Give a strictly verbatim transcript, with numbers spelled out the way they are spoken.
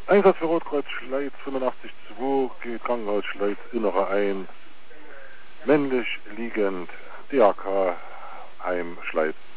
Einsatz für Rotkreuz Schleiz fünfundachtzig zwei, geht Krankenhaus Schleiz Innere ein, männlich liegend, D A K, Heim Schleiz.